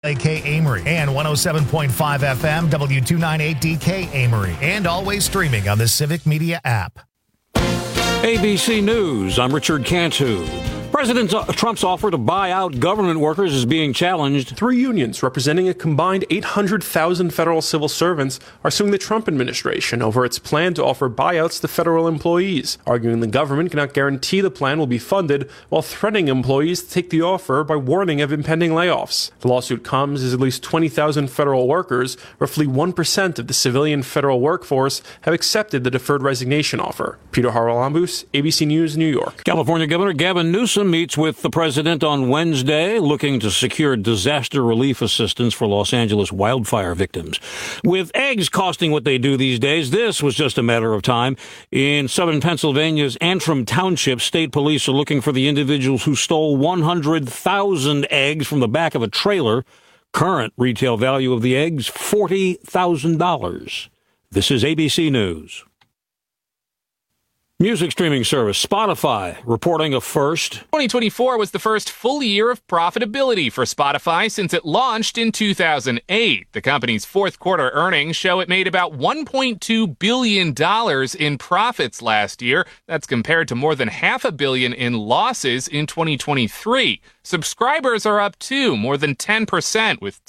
AK Amory and 107.5 FM W298DK Amory, and always streaming on the Civic Media app. ABC News, I'm Richard Cantu. President Trump's offer to buy out government workers is being challenged. 3 unions representing a combined 800,000 federal civil servants are suing the Trump administration over its plan to offer buyouts to federal employees, arguing the government cannot guarantee the plan will be funded while threatening employees to take the offer by warning of impending layoffs. The lawsuit comes as at least 20,000 federal workers, roughly 1% of the civilian federal workforce, have accepted the deferred resignation offer. Peter Haralambous, ABC News, New York. California Governor Gavin Newsom meets with the president on Wednesday, looking to secure disaster relief assistance for Los Angeles wildfire victims. With eggs costing what they do these days, this was just a matter of time. In southern Pennsylvania's Antrim Township, state police are looking for the individuals who stole 100,000 eggs from the back of a trailer. Current retail value of the eggs, $40,000. This is ABC News. Music streaming service Spotify reporting a first. 2024 was the first full year of profitability for Spotify since it launched in 2008. The company's fourth quarter earnings show it made about $1.2 billion in profits last year. That's compared to more than $500 million in losses in 2023. Subscribers are up too, more than 10%, with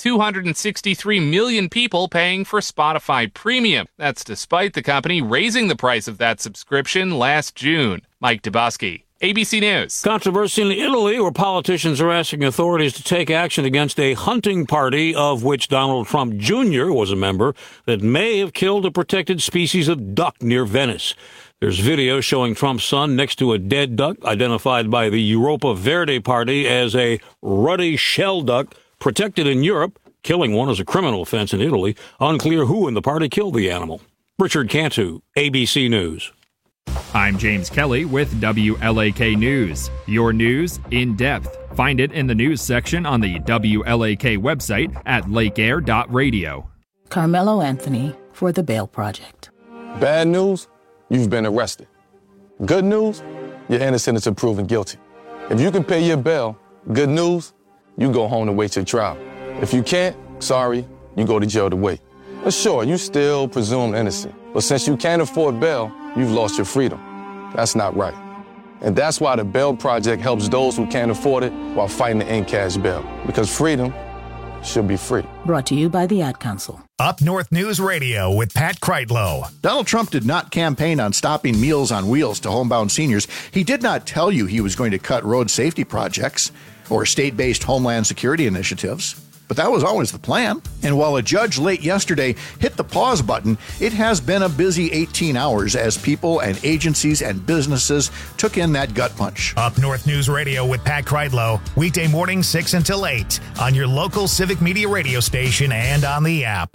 263 million people paying for Spotify Premium. That's despite the company raising the price of that subscription last June. Mike Dubosky, ABC News. Controversy in Italy, where politicians are asking authorities to take action against a hunting party of which Donald Trump Jr. was a member that may have killed a protected species of duck near Venice. There's video showing Trump's son next to a dead duck identified by the Europa Verde Party as a ruddy shell duck protected in Europe. Killing one is a criminal offense in Italy. Unclear who in the party killed the animal. Richard Cantu, ABC News. I'm James Kelly with WLAK News. Your news in depth. Find it in the news section on the WLAK website at lakeair.radio. Carmelo Anthony for the Bail Project. Bad news? You've been arrested. Good news? You're innocent until proven guilty. If you can pay your bail, good news, you go home to wait your trial. If you can't, sorry, you go to jail to wait. But sure, you still presumed innocent. But since you can't afford bail, you've lost your freedom. That's not right. And that's why the Bail Project helps those who can't afford it while fighting to end cash bail. Because freedom should be free. Brought to you by the Ad Council. Up North News Radio with Pat Kreitlow. Donald Trump did not campaign on stopping Meals on Wheels to homebound seniors. He did not tell you he was going to cut road safety projects or state-based homeland security initiatives. But that was always the plan. And while a judge late yesterday hit the pause button, it has been a busy 18 hours as people and agencies and businesses took in that gut punch. Up North News Radio with Pat Kreitlow, weekday morning 6 until 8 on your local Civic Media radio station and on the app.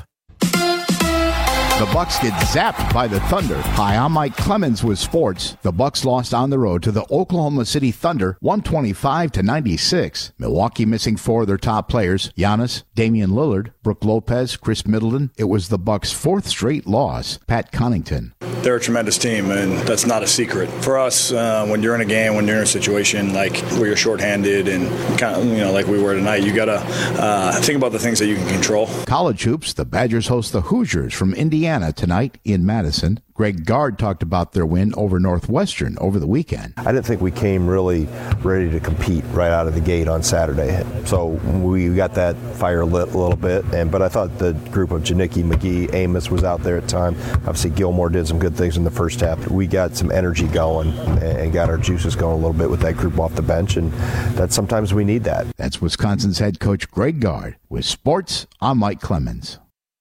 The Bucs get zapped by the Thunder. Hi, I'm Mike Clemens with sports. The Bucs lost on the road to the Oklahoma City Thunder 125-96. Milwaukee missing 4 of their top players, Giannis, Damian Lillard, Brook Lopez, Chris Middleton. It was the Bucs' 4th straight loss. Pat Connaughton. They're a tremendous team, and that's not a secret. For us, when you're in a game, when you're in a situation like where you're shorthanded and kind of, like we were tonight, you got to think about the things that you can control. College hoops, the Badgers host the Hoosiers from Indiana tonight in Madison. Greg Gard talked about their win over Northwestern over the weekend. I didn't think we came really ready to compete right out of the gate on Saturday. So we got that fire lit a little bit. But I thought the group of Janicki, McGee, Amos was out there at time. Obviously, Gilmore did some good things in the first half. We got some energy going and got our juices going a little bit with that group off the bench. And that sometimes we need that. That's Wisconsin's head coach Greg Gard. With sports, I'm Mike Clemens.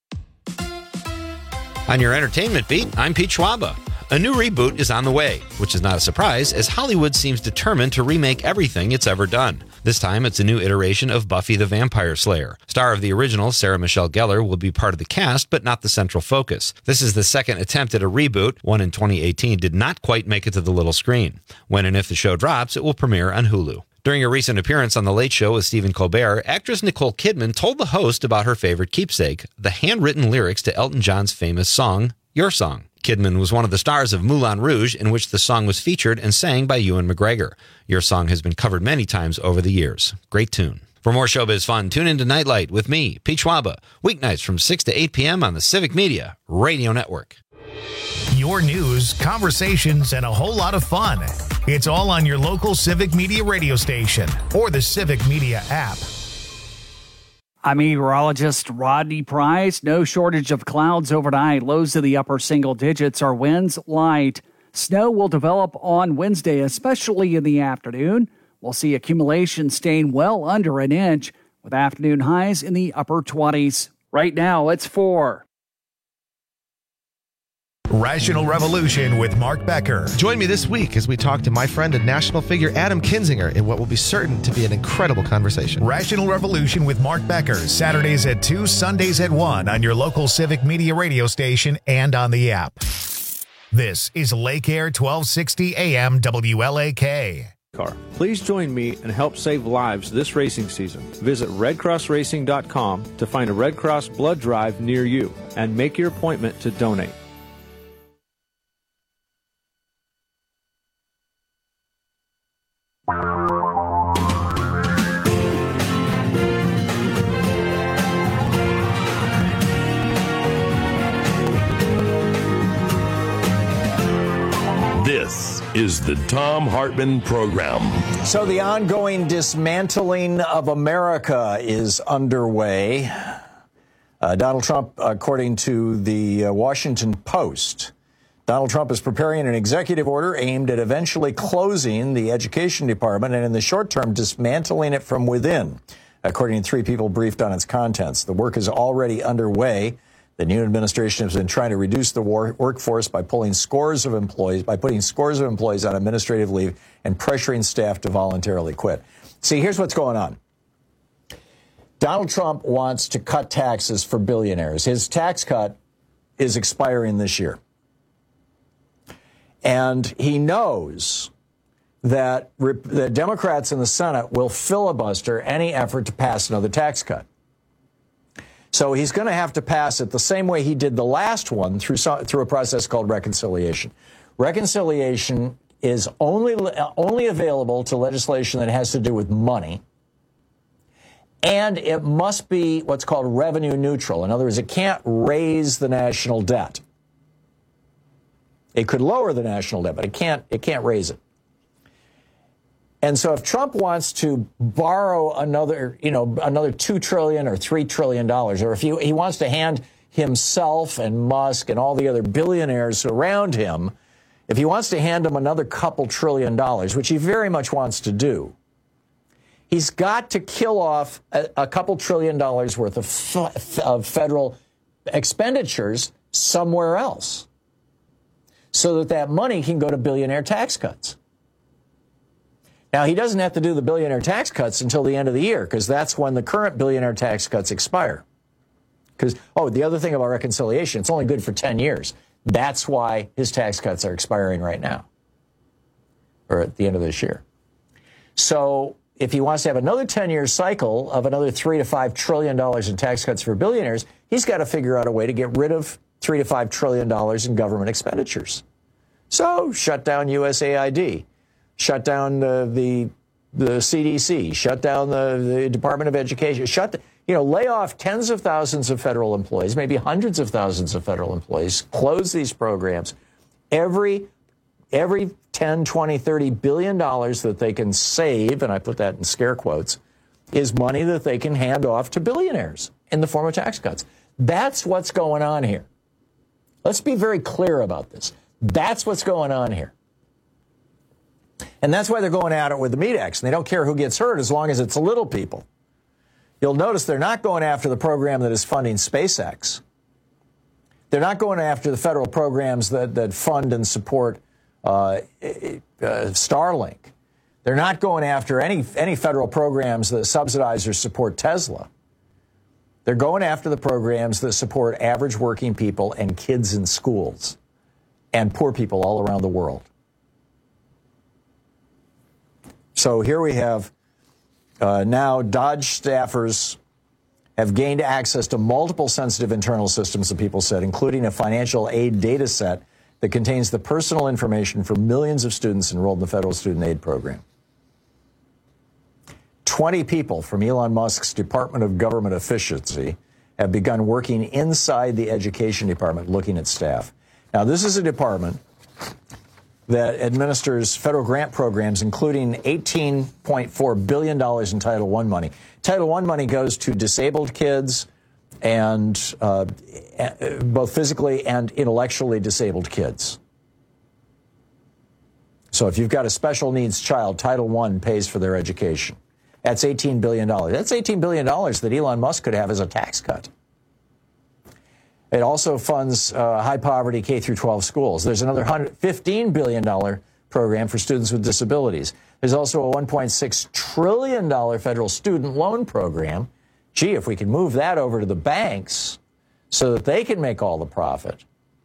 On your entertainment beat, I'm Pete Schwaba. A new reboot is on the way, which is not a surprise as Hollywood seems determined to remake everything it's ever done. This time, it's a new iteration of Buffy the Vampire Slayer. Star of the original, Sarah Michelle Gellar, will be part of the cast, but not the central focus. This is the second attempt at a reboot. One in 2018 did not quite make it to the little screen. When and if the show drops, it will premiere on Hulu. During a recent appearance on The Late Show with Stephen Colbert, actress Nicole Kidman told the host about her favorite keepsake, the handwritten lyrics to Elton John's famous song, Your Song. Kidman was one of the stars of Moulin Rouge, in which the song was featured and sang by Ewan McGregor. Your Song has been covered many times over the years. Great tune. For more showbiz fun, tune into Nightlight with me, Pete Schwaba, weeknights from 6 to 8 p.m. on the Civic Media Radio Network. Your news, conversations, and a whole lot of fun. It's all on your local Civic Media radio station or the Civic Media app. I'm meteorologist Rodney Price. No shortage of clouds overnight. Lows to the upper single digits. Our winds light. Snow will develop on Wednesday, especially in the afternoon. We'll see accumulation staying well under an inch with afternoon highs in the upper 20s. Right now, it's 4. Rational Revolution with Mark Becker. Join me this week as we talk to my friend and national figure Adam Kinzinger in what will be certain to be an incredible conversation. Rational Revolution with Mark Becker, Saturdays at 2, Sundays at 1 on your local Civic Media radio station and on the app. This is Lake Air 1260 AM WLAK. Please join me and help save lives this racing season. Visit redcrossracing.com to find a Red Cross blood drive near you and make your appointment to donate. This is the Thom Hartmann Program. So the ongoing dismantling of America is underway. Donald Trump, according to the Washington Post, Donald Trump is preparing an executive order aimed at eventually closing the education department and in the short term dismantling it from within, according to 3 people briefed on its contents. The work is already underway. The new administration has been trying to reduce the workforce by putting scores of employees on administrative leave and pressuring staff to voluntarily quit. See, here's what's going on. Donald Trump wants to cut taxes for billionaires. His tax cut is expiring this year. And he knows that the Democrats in the Senate will filibuster any effort to pass another tax cut. So he's going to have to pass it the same way he did the last one through a process called reconciliation. Reconciliation is only available to legislation that has to do with money, and it must be what's called revenue neutral. In other words, it can't raise the national debt. It could lower the national debt, but it can't raise it. And so if Trump wants to borrow another $2 trillion or $3 trillion, or if he wants to hand himself and Musk and all the other billionaires around him, if he wants to hand them another couple $1 trillion, which he very much wants to do, he's got to kill off a couple $1 trillion worth of federal expenditures somewhere else so that money can go to billionaire tax cuts. Now, he doesn't have to do the billionaire tax cuts until the end of the year, because that's when the current billionaire tax cuts expire. Because, the other thing about reconciliation, it's only good for 10 years. That's why his tax cuts are expiring right now, or at the end of this year. So if he wants to have another 10-year cycle of another $3 to $5 trillion in tax cuts for billionaires, he's got to figure out a way to get rid of $3 to $5 trillion in government expenditures. So shut down USAID. Shut down the CDC, shut down the Department of Education, lay off tens of thousands of federal employees, maybe hundreds of thousands of federal employees, close these programs. Every 10, 20, 30 billion dollars that they can save, and I put that in scare quotes, is money that they can hand off to billionaires in the form of tax cuts. That's what's going on here. Let's be very clear about this. That's what's going on here. And that's why they're going at it with the meat axe. And they don't care who gets hurt as long as it's little people. You'll notice they're not going after the program that is funding SpaceX. They're not going after the federal programs that fund and support Starlink. They're not going after any federal programs that subsidize or support Tesla. They're going after the programs that support average working people and kids in schools and poor people all around the world. So here we have now Dodge staffers have gained access to multiple sensitive internal systems, the people said, including a financial aid data set that contains the personal information for millions of students enrolled in the federal student aid program. 20 people from Elon Musk's Department of Government Efficiency have begun working inside the education department looking at staff. Now, this is a department that administers federal grant programs, including $18.4 billion in Title I money. Title I money goes to disabled kids and both physically and intellectually disabled kids. So if you've got a special needs child, Title I pays for their education. That's $18 billion. That's $18 billion that Elon Musk could have as a tax cut. It also funds high poverty K through 12 schools. There's another $15 billion program for students with disabilities. There's also a $1.6 trillion federal student loan program. Gee, if we can move that over to the banks so that they can make all the profit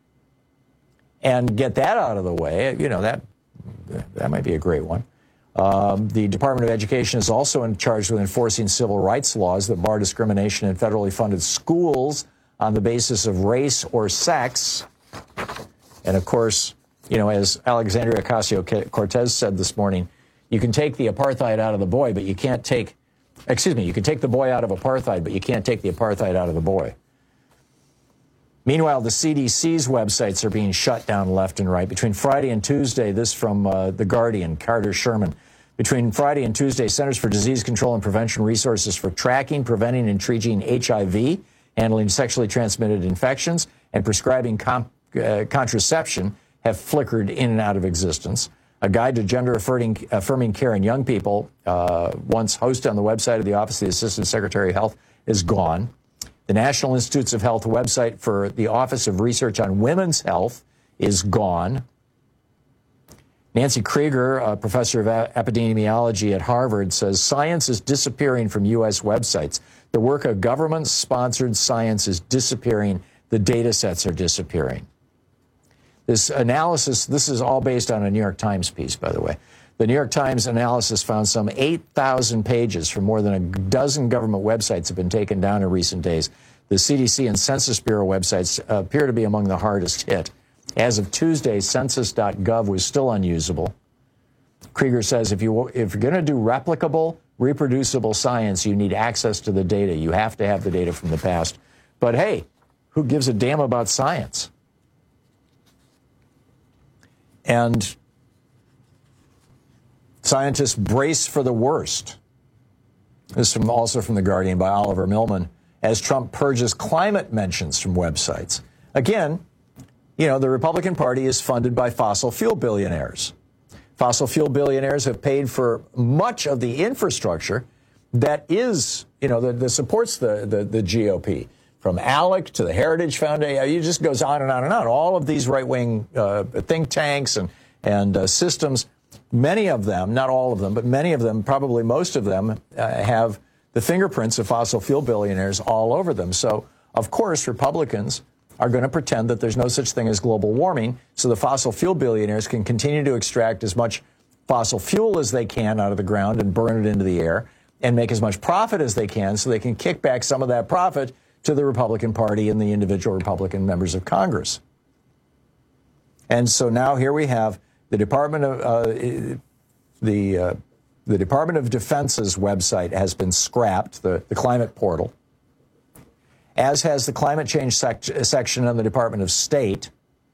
and get that out of the way, you know, that might be a great one. The Department of Education is also in charge with enforcing civil rights laws that bar discrimination in federally funded schools on the basis of race or sex. And of course, you know, as Alexandria Ocasio-Cortez said this morning, you can take the apartheid out of the boy, but you can't take, you can take the boy out of apartheid, but you can't take the apartheid out of the boy. Meanwhile, the CDC's websites are being shut down left and right. Between Friday and Tuesday, this from The Guardian, Carter Sherman. Between Friday and Tuesday, Centers for Disease Control and Prevention resources for tracking, preventing, and treating HIV, handling sexually transmitted infections, and prescribing contraception have flickered in and out of existence. A guide to gender-affirming care in young people, once hosted on the website of the Office of the Assistant Secretary of Health, is gone. The National Institutes of Health website for the Office of Research on Women's Health is gone. Nancy Krieger, a professor of epidemiology at Harvard, says science is disappearing from U.S. websites. The work of government-sponsored science is disappearing. The data sets are disappearing. This analysis, this is all based on a New York Times piece, by the way. The New York Times analysis found some 8,000 pages from more than a dozen government websites have been taken down in recent days. The CDC and Census Bureau websites appear to be among the hardest hit. As of Tuesday, census.gov was still unusable. Krieger says if you're going to do replicable, reproducible science, you need access to the data. You have to have the data from the past. But hey, who gives a damn about science? And scientists brace for the worst. This is also from The Guardian by Oliver Millman, as Trump purges climate mentions from websites. Again, you know, the Republican Party is funded by fossil fuel billionaires. Fossil fuel billionaires have paid for much of the infrastructure that is, you know, that supports the GOP, from ALEC to the Heritage Foundation. It just goes on and on and on. All of these right-wing think tanks and systems, many of them, not all of them, but many of them, probably most of them, have the fingerprints of fossil fuel billionaires all over them. So, of course, Republicans are going to pretend that there's no such thing as global warming, so the fossil fuel billionaires can continue to extract as much fossil fuel as they can out of the ground and burn it into the air and make as much profit as they can so they can kick back some of that profit to the Republican Party and the individual Republican members of Congress. And so now here we have the Department of the Department of Defense's website has been scrapped, the climate portal, as has the climate change section on the Department of State.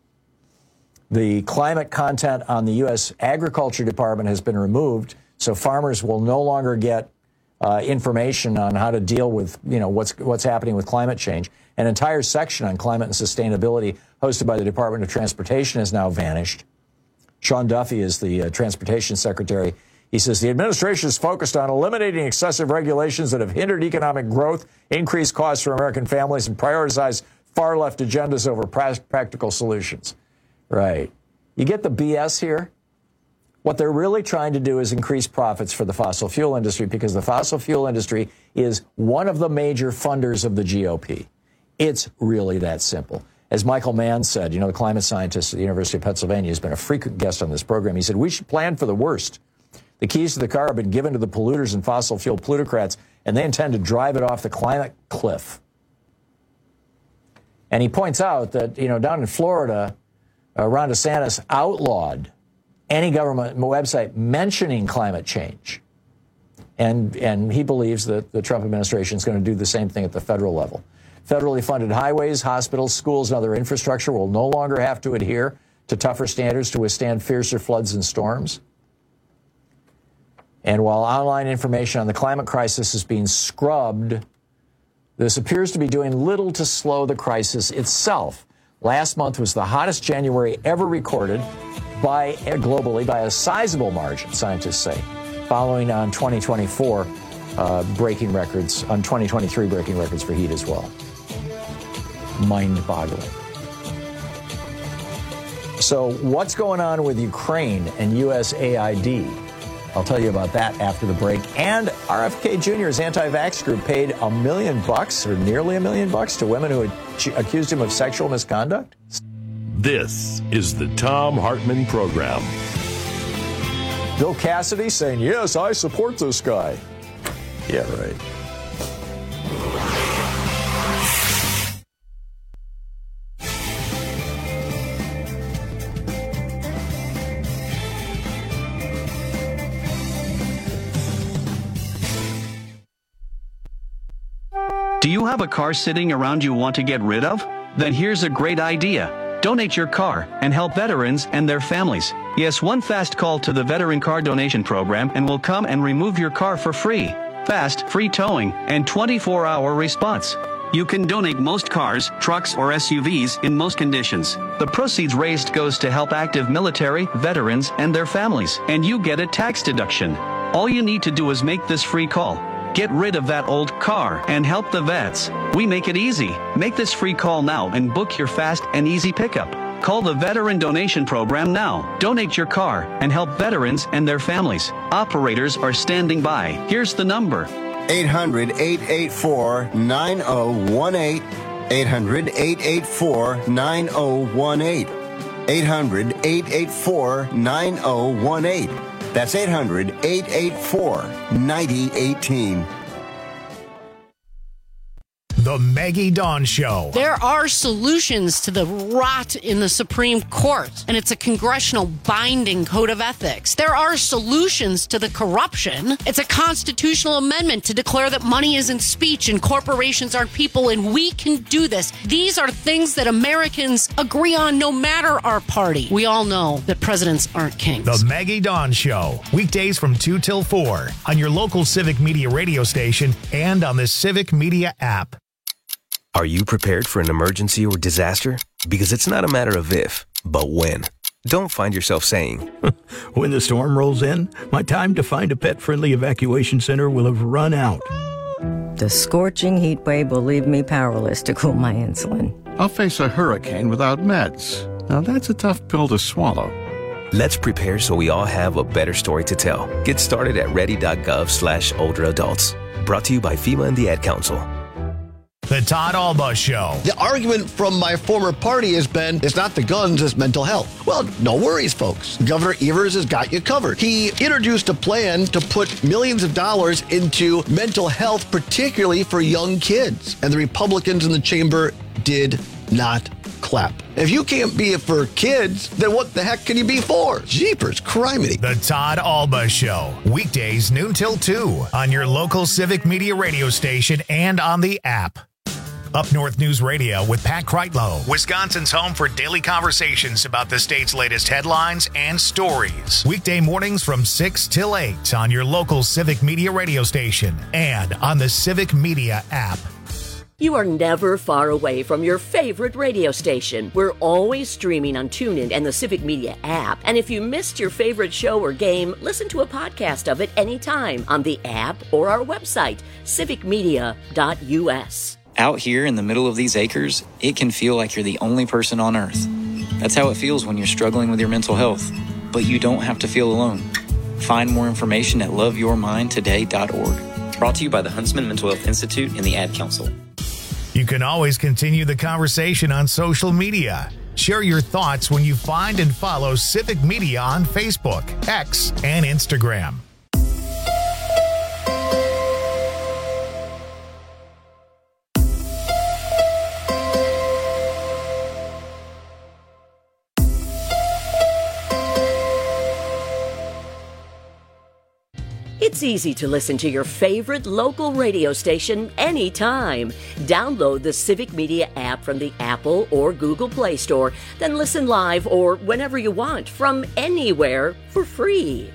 The climate content on the U.S. Agriculture Department has been removed, so farmers will no longer get information on how to deal with, you know, what's happening with climate change. An entire section on climate and sustainability hosted by the Department of Transportation has now vanished. Sean Duffy is the Transportation Secretary. He says the administration is focused on eliminating excessive regulations that have hindered economic growth, increased costs for American families, and prioritized far-left agendas over practical solutions. Right. You get the BS here? What they're really trying to do is increase profits for the fossil fuel industry, because the fossil fuel industry is one of the major funders of the GOP. It's really that simple. As Michael Mann said, you know, the climate scientist at the University of Pennsylvania, has been a frequent guest on this program. He said, we should plan for the worst. The keys to the car have been given to the polluters and fossil fuel plutocrats, and they intend to drive it off the climate cliff. And he points out that, you know, down in Florida, Ron DeSantis outlawed any government website mentioning climate change. And he believes that the Trump administration is going to do the same thing at the federal level. Federally funded highways, hospitals, schools, and other infrastructure will no longer have to adhere to tougher standards to withstand fiercer floods and storms. And while online information on the climate crisis is being scrubbed, this appears to be doing little to slow the crisis itself. Last month was the hottest January ever recorded globally by a sizable margin, scientists say, following on 2024 breaking records, on 2023 breaking records for heat as well. Mind-boggling. So what's going on with Ukraine and USAID? I'll tell you about that after the break. And RFK Jr.'s anti-vax group paid $1 million, or nearly $1 million, to women who had accused him of sexual misconduct. This is the Thom Hartmann Program. Bill Cassidy saying, yes, I support this guy. Yeah, right. Do you have a car sitting around you want to get rid of? Then here's a great idea. Donate your car and help veterans and their families. Yes, one fast call to the Veteran Car Donation Program and we'll come and remove your car for free. Fast, free towing, and 24-hour response. You can donate most cars, trucks, or SUVs in most conditions. The proceeds raised goes to help active military, veterans, and their families, and you get a tax deduction. All you need to do is make this free call. Get rid of that old car and help the vets. We make it easy. Make this free call now and book your fast and easy pickup. Call the Veteran Donation Program now. Donate your car and help veterans and their families. Operators are standing by. Here's the number. 800-884-9018. 800-884-9018. 800-884-9018. That's 800-884-9018. The Maggie Dawn Show. There are solutions to the rot in the Supreme Court, and it's a congressional binding code of ethics. There are solutions to the corruption. It's a constitutional amendment to declare that money isn't speech and corporations aren't people, and we can do this. These are things that Americans agree on no matter our party. We all know that presidents aren't kings. The Maggie Dawn Show. Weekdays from 2 till 4 on your local Civic Media radio station and on the Civic Media app. Are you prepared for an emergency or disaster? Because it's not a matter of if, but when. Don't find yourself saying, when the storm rolls in, my time to find a pet-friendly evacuation center will have run out. The scorching heat wave will leave me powerless to cool my insulin. I'll face a hurricane without meds. Now that's a tough pill to swallow. Let's prepare so we all have a better story to tell. Get started at ready.gov/older adults. Brought to you by FEMA and the Ad Council. The Todd Alba Show. The argument from my former party has been, it's not the guns, it's mental health. Well, no worries, folks. Governor Evers has got you covered. He introduced a plan to put millions of dollars into mental health, particularly for young kids. And the Republicans in the chamber did not clap. If you can't be it for kids, then what the heck can you be for? Jeepers, criminy. The Todd Alba Show. Weekdays noon till 2 on your local Civic Media radio station and on the app. Up North News Radio with Pat Kreitlow, Wisconsin's home for daily conversations about the state's latest headlines and stories. Weekday mornings from 6 till 8 on your local Civic Media radio station and on the Civic Media app. You are never far away from your favorite radio station. We're always streaming on TuneIn and the Civic Media app. And if you missed your favorite show or game, listen to a podcast of it anytime on the app or our website, civicmedia.us. Out here in the middle of these acres, it can feel like you're the only person on Earth. That's how it feels when you're struggling with your mental health. But you don't have to feel alone. Find more information at loveyourmindtoday.org. Brought to you by the Huntsman Mental Health Institute and the Ad Council. You can always continue the conversation on social media. Share your thoughts when you find and follow Civic Media on Facebook, X, and Instagram. It's It's easy to listen to your favorite local radio station anytime. Download the Civic Media app from the Apple or Google Play Store, then listen live or whenever you want from anywhere for free.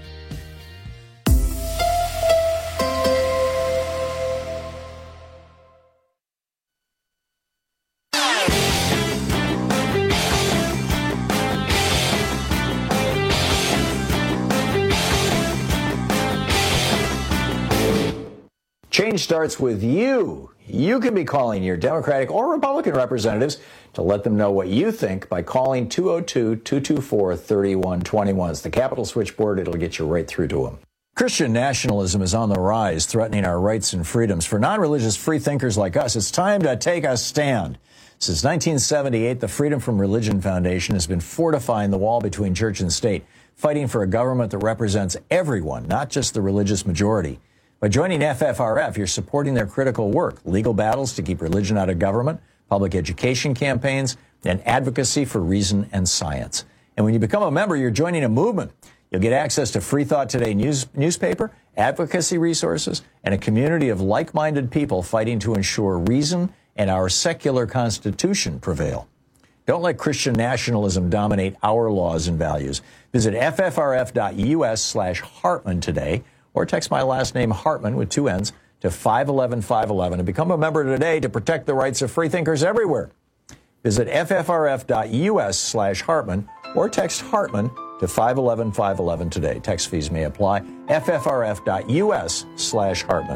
Change starts with you. You can be calling your Democratic or Republican representatives to let them know what you think by calling 202-224-3121. It's the Capitol switchboard. It'll get you right through to them. Christian nationalism is on the rise, threatening our rights and freedoms. For non-religious free thinkers like us, it's time to take a stand. Since 1978, the Freedom from Religion Foundation has been fortifying the wall between church and state, fighting for a government that represents everyone, not just the religious majority. By joining FFRF, you're supporting their critical work, legal battles to keep religion out of government, public education campaigns, and advocacy for reason and science. And when you become a member, you're joining a movement. You'll get access to Free Thought Today newspaper, advocacy resources, and a community of like-minded people fighting to ensure reason and our secular constitution prevail. Don't let Christian nationalism dominate our laws and values. Visit ffrf.us/Hartman today, or text my last name, Hartman, with 2 N's, to 511-511 and become a member today to protect the rights of freethinkers everywhere. Visit ffrf.us/Hartman or text Hartman to 511-511 today. Text fees may apply. ffrf.us/Hartman.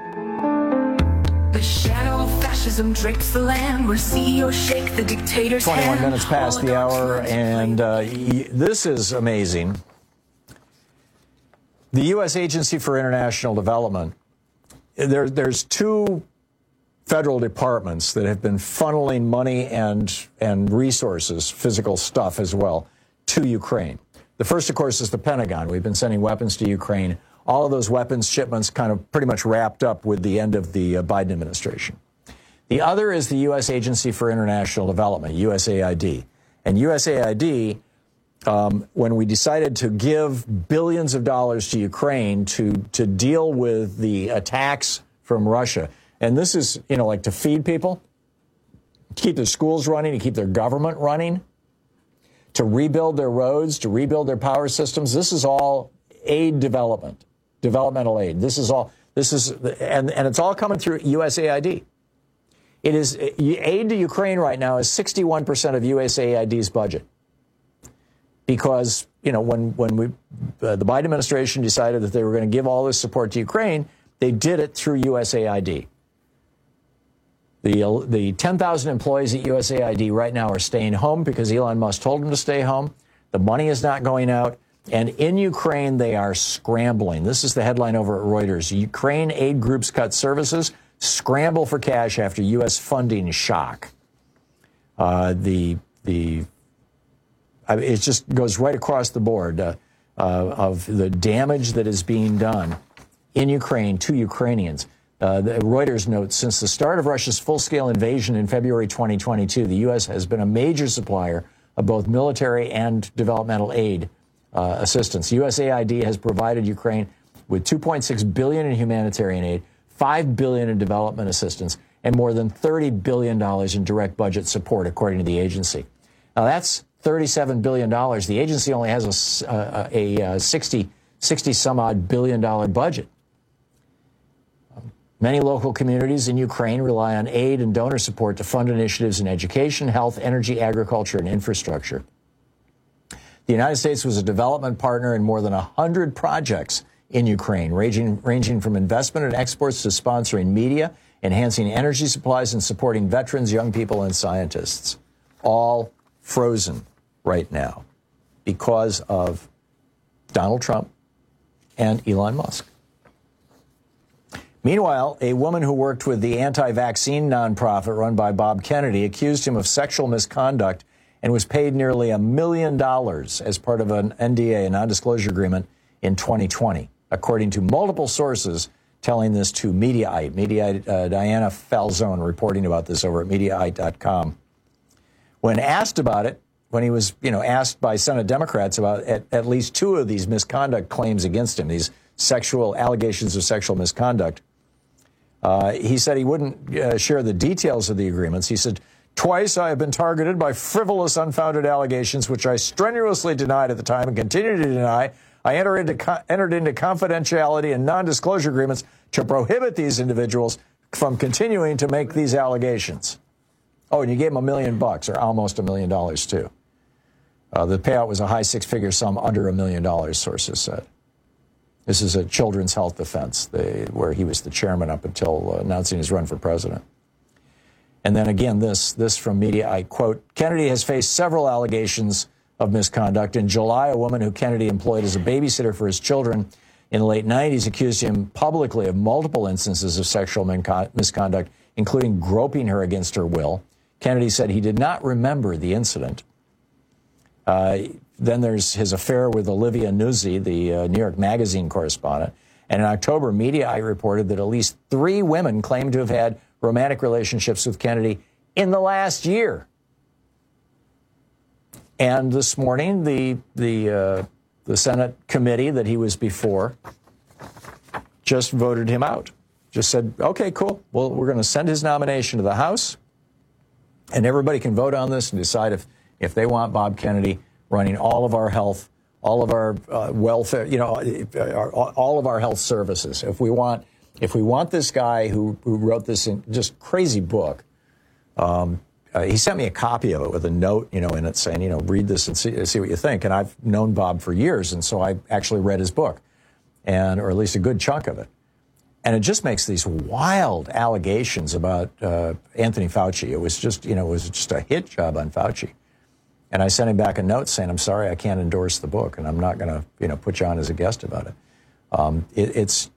The shadow of fascism drapes the land where CEO shake the dictator's 21 minutes past the hour, and this is amazing. The U.S. Agency for International Development, there's 2 federal departments that have been funneling money and resources, physical stuff as well, to Ukraine. The first, of course, is the Pentagon. We've been sending weapons to Ukraine. All of those weapons shipments kind of pretty much wrapped up with the end of the Biden administration. The other is the U.S. Agency for International Development, USAID. And USAID, when we decided to give billions of dollars to Ukraine to deal with the attacks from Russia, and this is, like to feed people, to keep their schools running, to keep their government running, to rebuild their roads, to rebuild their power systems. This is all aid development, developmental aid. And it's all coming through USAID. It is aid to Ukraine right now is 61% of USAID's budget. Because, when the Biden administration decided that they were going to give all this support to Ukraine, they did it through USAID. The 10,000 employees at USAID right now are staying home because Elon Musk told them to stay home. The money is not going out. And in Ukraine, they are scrambling. This is the headline over at Reuters. Ukraine aid groups cut services, scramble for cash after U.S. funding shock. It just goes right across the board of the damage that is being done in Ukraine to Ukrainians. Reuters notes, since the start of Russia's full-scale invasion in February 2022, the U.S. has been a major supplier of both military and developmental aid assistance. USAID has provided Ukraine with $2.6 billion in humanitarian aid, $5 billion in development assistance, and more than $30 billion in direct budget support, according to the agency. Now, that's $37 billion. The agency only has a 60-some-odd billion-dollar budget. Many local communities in Ukraine rely on aid and donor support to fund initiatives in education, health, energy, agriculture, and infrastructure. The United States was a development partner in more than 100 projects in Ukraine, ranging from investment and exports to sponsoring media, enhancing energy supplies, and supporting veterans, young people, and scientists. All frozen right now because of Donald Trump and Elon Musk. Meanwhile, a woman who worked with the anti-vaccine nonprofit run by Bob Kennedy accused him of sexual misconduct and was paid nearly $1 million as part of an NDA, a non-disclosure agreement, in 2020, according to multiple sources telling this to Mediaite. Diana Falzone reporting about this over at Mediaite.com. When asked about it, when he was, asked by Senate Democrats about at least 2 of these misconduct claims against him, these allegations of sexual misconduct. He said he wouldn't share the details of the agreements. He said, "Twice I have been targeted by frivolous, unfounded allegations, which I strenuously denied at the time and continue to deny. I entered into confidentiality and non-disclosure agreements to prohibit these individuals from continuing to make these allegations." Oh, and you gave him $1 million, or almost $1 million, too. The payout was a high six-figure sum, under $1 million, sources said. This is a Children's Health Defense, where he was the chairman up until announcing his run for president. And then again, this from media, I quote, "Kennedy has faced several allegations of misconduct. In July, a woman who Kennedy employed as a babysitter for his children in the late 90s accused him publicly of multiple instances of sexual misconduct, including groping her against her will. Kennedy said he did not remember the incident." Then there's his affair with Olivia Nuzzi, the New York Magazine correspondent. And in October, Mediaite reported that at least 3 women claimed to have had romantic relationships with Kennedy in the last year. And this morning, the Senate committee that he was before just voted him out. Just said, okay, cool. Well, we're going to send his nomination to the House, and everybody can vote on this and decide if they want Bob Kennedy running all of our health, all of our welfare, all of our health services. If we want this guy who wrote this just crazy book, he sent me a copy of it with a note, in it saying, read this and see what you think. And I've known Bob for years, and so I actually read his book, or at least a good chunk of it. And it just makes these wild allegations about Anthony Fauci. It was just a hit job on Fauci. And I sent him back a note saying, "I'm sorry, I can't endorse the book, and I'm not going to, put you on as a guest about it."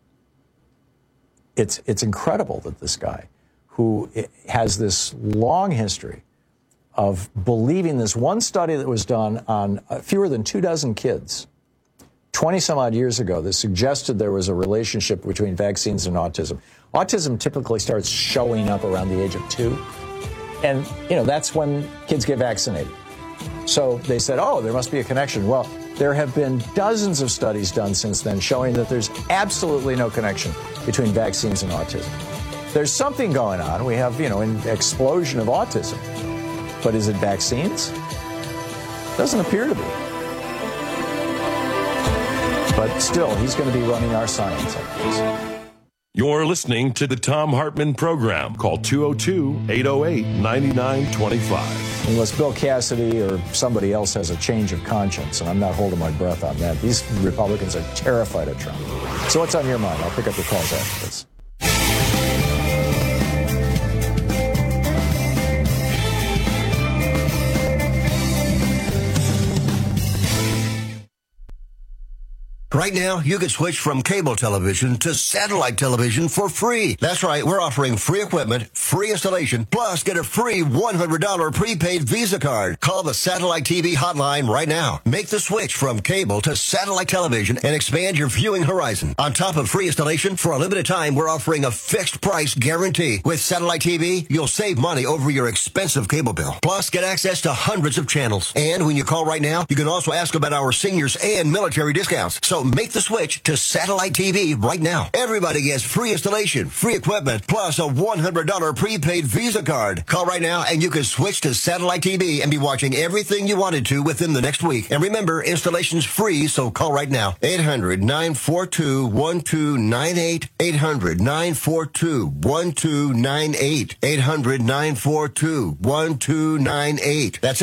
It's incredible that this guy, who has this long history of believing this one study that was done on fewer than 24 kids 20 some odd years ago that suggested there was a relationship between vaccines and autism. Autism typically starts showing up around the age of 2. And, that's when kids get vaccinated. So they said, oh, there must be a connection. Well, there have been dozens of studies done since then showing that there's absolutely no connection between vaccines and autism. There's something going on. We have, an explosion of autism. But is it vaccines? Doesn't appear to be. But still, he's going to be running our science, I guess. You're listening to the Thom Hartmann Program. Call 202-808-9925. Unless Bill Cassidy or somebody else has a change of conscience, and I'm not holding my breath on that. These Republicans are terrified of Trump. So what's on your mind? I'll pick up your calls after this. Right now, you can switch from cable television to satellite television for free. That's right, we're offering free equipment, free installation, plus get a free $100 prepaid Visa card. Call the Satellite TV hotline right now. Make the switch from cable to satellite television and expand your viewing horizon. On top of free installation, for a limited time, we're offering a fixed price guarantee. With Satellite TV, you'll save money over your expensive cable bill. Plus, get access to hundreds of channels. And when you call right now, you can also ask about our seniors and military discounts. So make the switch to Satellite TV right now. Everybody gets free installation, free equipment, plus a $100 prepaid Visa card. Call right now and you can switch to Satellite TV and be watching everything you wanted to within the next week. And remember, installation's free, so call right now. 800-942-1298. 800-942-1298. 800-942-1298. That's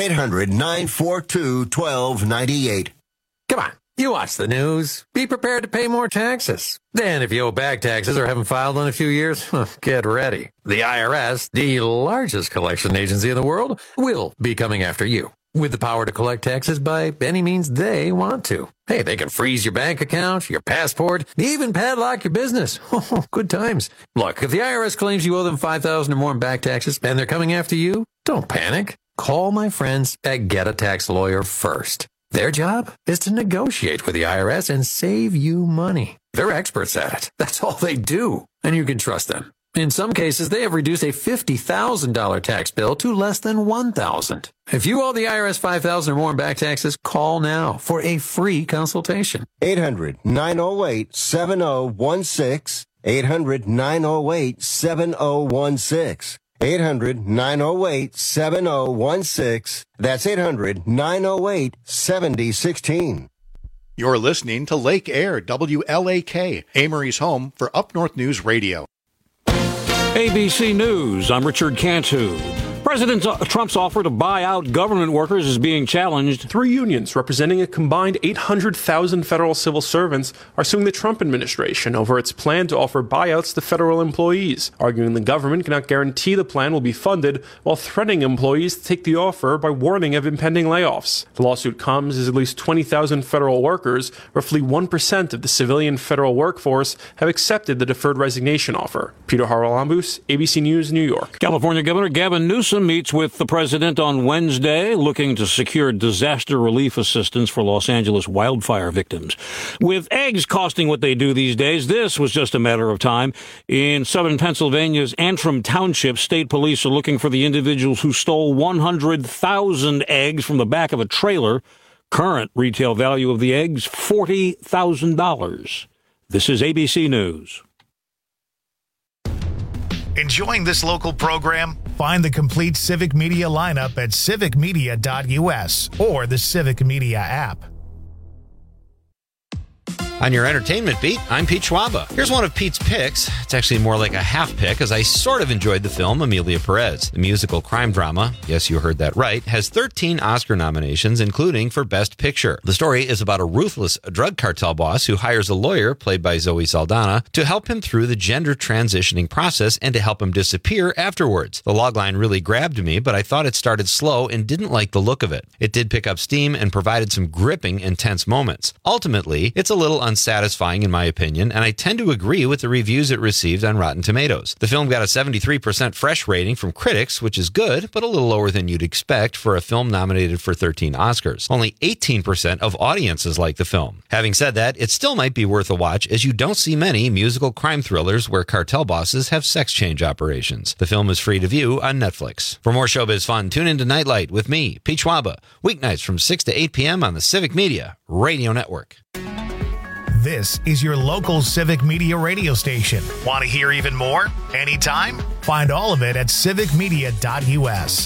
800-942-1298. Come on. You watch the news. Be prepared to pay more taxes. Then if you owe back taxes or haven't filed in a few years, get ready. The IRS, the largest collection agency in the world, will be coming after you with the power to collect taxes by any means they want to. Hey, they can freeze your bank account, your passport, even padlock your business. Good times. Look, if the IRS claims you owe them $5,000 or more in back taxes and they're coming after you, don't panic. Call my friends at Get a Tax Lawyer first. Their job is to negotiate with the IRS and save you money. They're experts at it. That's all they do. And you can trust them. In some cases, they have reduced a $50,000 tax bill to less than $1,000. If you owe the IRS $5,000 or more in back taxes, call now for a free consultation. 800-908-7016. 800-908-7016. 800-908-7016. That's 800-908-7016. You're listening to Lake Air, WLAK, Amory's home for Up North News Radio. ABC News, I'm Richard Cantu. President Trump's offer to buy out government workers is being challenged. 3 unions representing a combined 800,000 federal civil servants are suing the Trump administration over its plan to offer buyouts to federal employees, arguing the government cannot guarantee the plan will be funded while threatening employees to take the offer by warning of impending layoffs. The lawsuit comes as at least 20,000 federal workers, roughly 1% of the civilian federal workforce, have accepted the deferred resignation offer. Peter Haralambous, ABC News, New York. California Governor Gavin Newsom meets with the president on Wednesday, looking to secure disaster relief assistance for Los Angeles wildfire victims. With eggs costing what they do these days, this was just a matter of time. In southern Pennsylvania's Antrim Township, state police are looking for the individuals who stole 100,000 eggs from the back of a trailer. Current retail value of the eggs, $40,000. This is ABC News. Enjoying this local program? Find the complete Civic Media lineup at civicmedia.us or the Civic Media app. On your entertainment beat, I'm Pete Schwaba. Here's one of Pete's picks. It's actually more like a half pick, as I sort of enjoyed the film Amelia Perez. The musical crime drama, yes, you heard that right, has 13 Oscar nominations, including for Best Picture. The story is about a ruthless drug cartel boss who hires a lawyer, played by Zoe Saldana, to help him through the gender transitioning process and to help him disappear afterwards. The logline really grabbed me, but I thought it started slow and didn't like the look of it. It did pick up steam and provided some gripping, intense moments. Ultimately, it's a little unsatisfying in my opinion, and I tend to agree with the reviews it received on Rotten Tomatoes. The film got a 73% fresh rating from critics, which is good, but a little lower than you'd expect for a film nominated for 13 Oscars. Only 18% of audiences like the film. Having said that, it still might be worth a watch, as you don't see many musical crime thrillers where cartel bosses have sex change operations. The film is free to view on Netflix. For more showbiz fun, tune into Nightlight with me, Pete Schwaba, weeknights from 6 to 8 p.m. on the Civic Media Radio Network. This is your local Civic Media radio station. Want to hear even more? Anytime? Find all of it at civicmedia.us.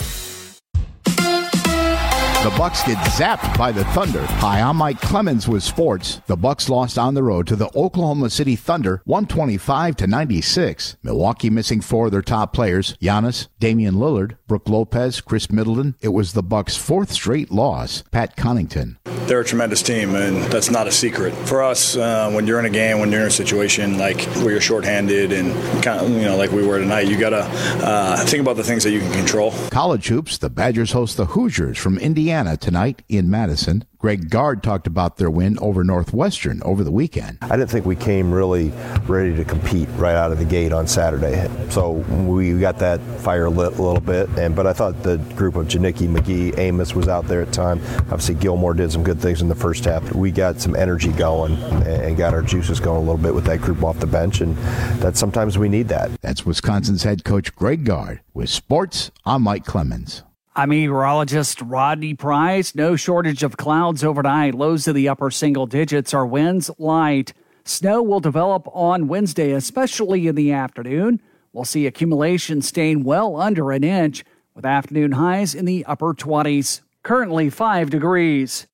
The Bucks get zapped by the Thunder. Hi, I'm Mike Clemens with sports. The Bucks lost on the road to the Oklahoma City Thunder, 125-96. Milwaukee missing 4 of their top players: Giannis, Damian Lillard, Brook Lopez, Chris Middleton. It was the Bucks' 4th straight loss. Pat Connaughton. They're a tremendous team, and that's not a secret. For us, when you're in a game, when you're in a situation like where you're shorthanded and kind of, like we were tonight, you got to think about the things that you can control. College hoops, the Badgers host the Hoosiers from Indiana tonight in Madison. Greg Gard talked about their win over Northwestern over the weekend. I didn't think we came really ready to compete right out of the gate on Saturday. So we got that fire lit a little bit, but I thought the group of Janicki, McGee, Amos was out there at time. Obviously Gilmore did some good things in the first half. We got some energy going and got our juices going a little bit with that group off the bench, and that sometimes we need that. That's Wisconsin's head coach Greg Gard. With sports, I'm Mike Clemens. I'm meteorologist Rodney Price. No shortage of clouds overnight. Lows to the upper single digits. Our winds light. Snow will develop on Wednesday, especially in the afternoon. We'll see accumulation staying well under an inch, with afternoon highs in the upper 20s. Currently 5 degrees.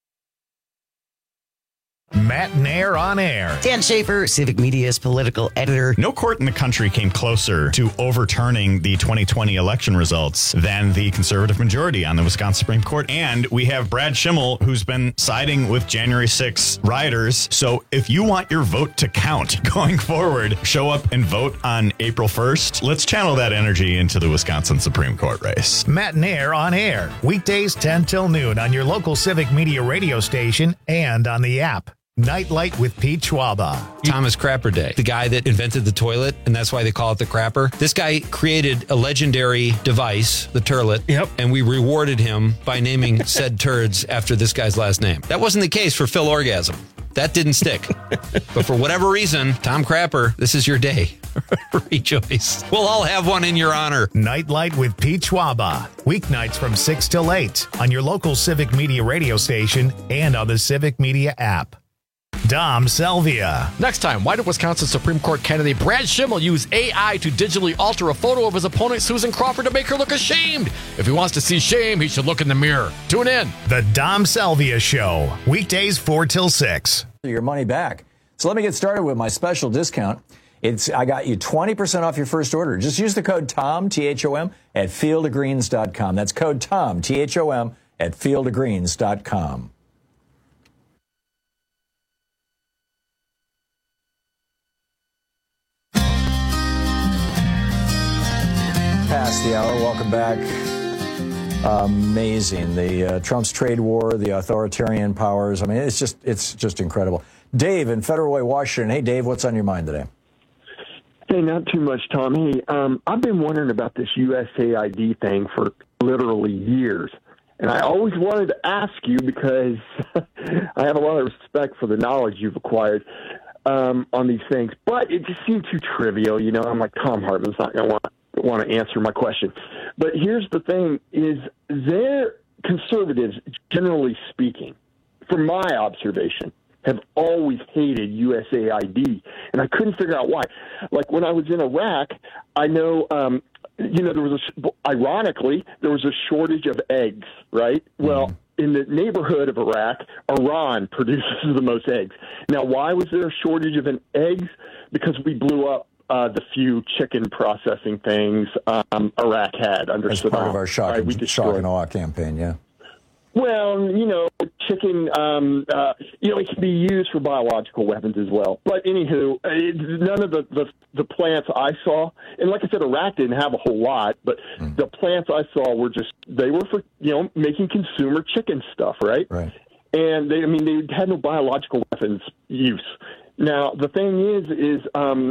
Matt Nair on air. Dan Schaefer, Civic Media's political editor. No court in the country came closer to overturning the 2020 election results than the conservative majority on the Wisconsin Supreme Court. And we have Brad Schimmel, who's been siding with January 6 rioters. So if you want your vote to count going forward, show up and vote on April 1st. Let's channel that energy into the Wisconsin Supreme Court race. Matt Nair on air. Weekdays 10 till noon on your local Civic Media radio station and on the app. Nightlight with Pete Schwaba. Thomas Crapper Day, the guy that invented the toilet, and that's why they call it the crapper. This guy created a legendary device, the turlet, and we rewarded him by naming said turds after this guy's last name. That wasn't the case for Phil Orgasm. That didn't stick. But for whatever reason, Tom Crapper, this is your day. Rejoice. We'll all have one in your honor. Nightlight with Pete Schwaba. Weeknights from 6 till 8 on your local Civic Media radio station and on the Civic Media app. Dom Selvia. Next time, why did Wisconsin Supreme Court candidate Brad Schimmel use AI to digitally alter a photo of his opponent Susan Crawford to make her look ashamed? If he wants to see shame, he should look in the mirror. Tune in. The Dom Selvia Show. Weekdays 4 till 6. Your money back. So let me get started with my special discount. I got you 20% off your first order. Just use the code TOM, T-H-O-M, at fieldofgreens.com. That's code TOM, T-H-O-M, at fieldofgreens.com. Past the hour. Welcome back. Amazing. The Trump's trade war, the authoritarian powers. I mean, it's just incredible. Dave in Federal Way, Washington. Hey, Dave, what's on your mind today? Hey, not too much, Tom. Hey, I've been wondering about this USAID thing for literally years. And I always wanted to ask you because I have a lot of respect for the knowledge you've acquired on these things. But it just seemed too trivial. You know, I'm like, Tom Hartman's not going to want to answer my question. But here's the thing, is they're conservatives, generally speaking, from my observation, have always hated USAID, and I couldn't figure out why. Like when I was in Iraq, I know, ironically, there was a shortage of eggs, right? Well, in the neighborhood of Iraq, Iran produces the most eggs. Now, why was there a shortage of eggs? Because we blew up the few chicken processing things Iraq had under Saddam. As part of our shock and awe campaign, yeah. Well, you know, chicken, it can be used for biological weapons as well. But anywho, none of the plants I saw, and like I said, Iraq didn't have a whole lot, but the plants I saw they were for, making consumer chicken stuff, right? Right. And they had no biological weapons use. Now, the thing is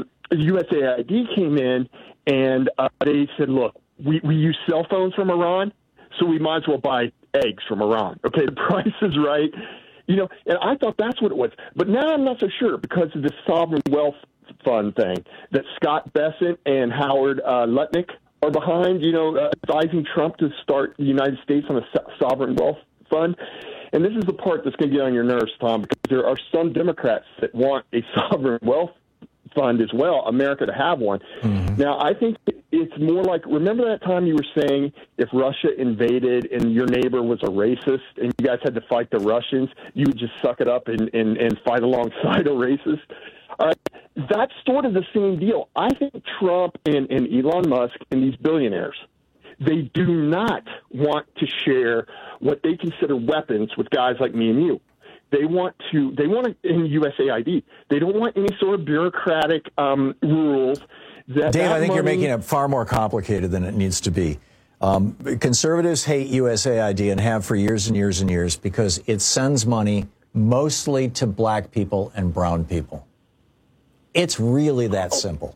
USAID came in and they said, look, we use cell phones from Iran, so we might as well buy eggs from Iran. Okay, the price is right. And I thought that's what it was. But now I'm not so sure because of this sovereign wealth fund thing that Scott Bessent and Howard Lutnick are behind, advising Trump to start the United States on a sovereign wealth fund. And this is the part that's going to get on your nerves, Tom, because there are some Democrats that want a sovereign wealth fund as well, America to have one. Mm-hmm. Now, I think it's more like, remember that time you were saying if Russia invaded and your neighbor was a racist and you guys had to fight the Russians, you would just suck it up and fight alongside a racist? All right, that's sort of the same deal. I think Trump and Elon Musk and these billionaires, they do not want to share what they consider weapons with guys like me and you. They want in USAID. They don't want any sort of bureaucratic rules. Dave, I think you're making it far more complicated than it needs to be. Conservatives hate USAID and have for years and years and years because it sends money mostly to black people and brown people. It's really that simple.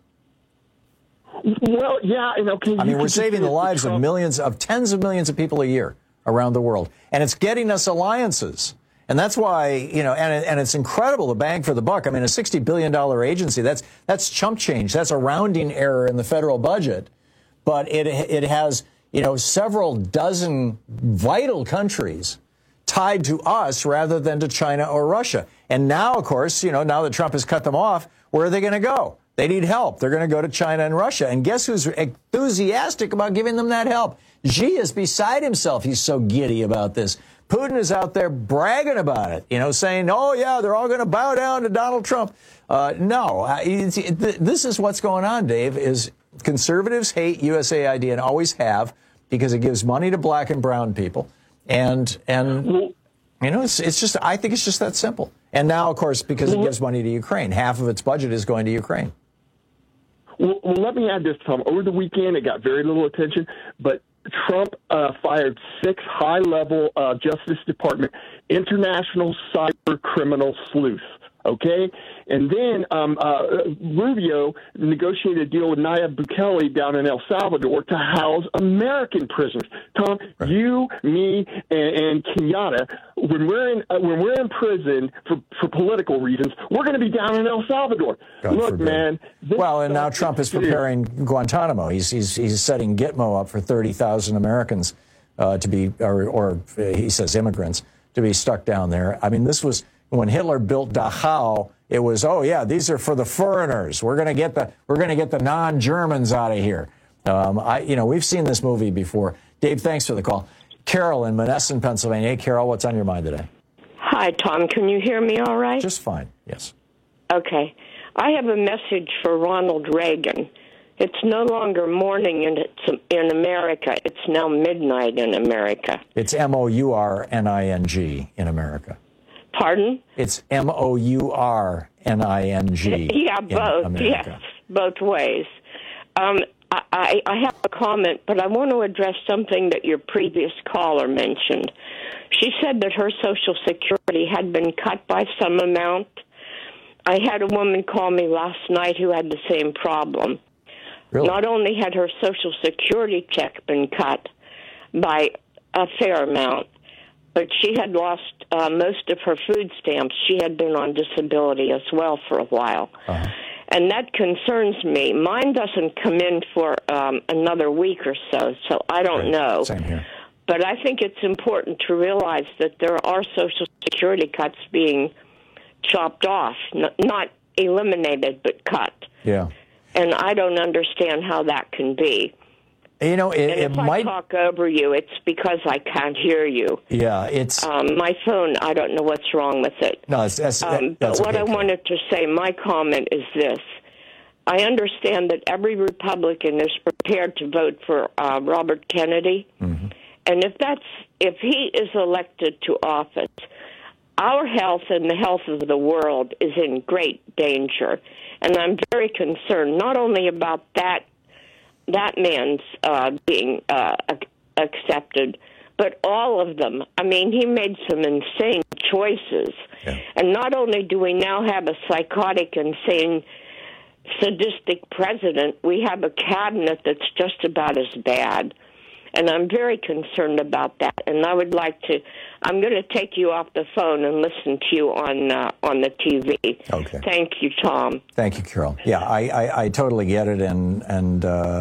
Well, yeah, and okay. We're saving the lives of tens of millions of people a year around the world, and it's getting us alliances. And that's why, and it's incredible, the bang for the buck. A $60 billion agency, that's chump change. That's a rounding error in the federal budget. But it has, several dozen vital countries tied to us rather than to China or Russia. And now, of course, now that Trump has cut them off, where are they going to go? They need help. They're going to go to China and Russia. And guess who's enthusiastic about giving them that help? Xi is beside himself. He's so giddy about this. Putin is out there bragging about it, saying, oh, yeah, they're all going to bow down to Donald Trump. No, this is what's going on, Dave, is conservatives hate USAID and always have because it gives money to black and brown people. And it's just, I think it's just that simple. And now, of course, because it gives money to Ukraine, half of its budget is going to Ukraine. Well, let me add this, Tom. Over the weekend, it got very little attention, but Trump fired 6 high-level Justice Department international cyber criminal sleuths, okay? And then Rubio negotiated a deal with Nayib Bukele down in El Salvador to house American prisoners. Tom, right. You, me, and Kenyatta when we're in prison for political reasons, we're going to be down in El Salvador. Look, man. Well, and now Trump is preparing Guantanamo. He's setting Gitmo up for 30,000 Americans to be, or he says immigrants, to be stuck down there. I mean, this was when Hitler built Dachau. It was, oh yeah, these are for the foreigners. We're going to get the non-Germans out of here. We've seen this movie before. Dave, thanks for the call. Carol in Monessen, Pennsylvania. Hey, Carol, what's on your mind today? Hi, Tom. Can you hear me all right? Just fine, yes. Okay. I have a message for Ronald Reagan. It's no longer morning in America. It's now midnight in America. It's MOURNING in America. Pardon? It's MOURNING. Yeah, both. Yes, both ways. I have a comment, but I want to address something that your previous caller mentioned. She said that her Social Security had been cut by some amount. I had a woman call me last night who had the same problem. Really? Not only had her Social Security check been cut by a fair amount, but she had lost most of her food stamps. She had been on disability as well for a while. Uh-huh. And that concerns me. Mine doesn't come in for another week or so I don't know. Same here. But I think it's important to realize that there are Social Security cuts being chopped off, not eliminated, but cut. Yeah. And I don't understand how that can be. You know, if I talk over you, it's because I can't hear you. Yeah, it's... my phone, I don't know what's wrong with it. No, that's but what okay. I wanted to say, my comment is this. I understand that every Republican is prepared to vote for Robert Kennedy. Mm-hmm. And if he is elected to office, our health and the health of the world is in great danger. And I'm very concerned not only about that man's being accepted, but all of them. I mean, he made some insane choices. Yeah. And not only do we now have a psychotic, insane, sadistic president, we have a cabinet that's just about as bad. And I'm very concerned about that. And I'm going to take you off the phone and listen to you on the TV. Okay. Thank you, Tom. Thank you, Carol. Yeah, I totally get it, and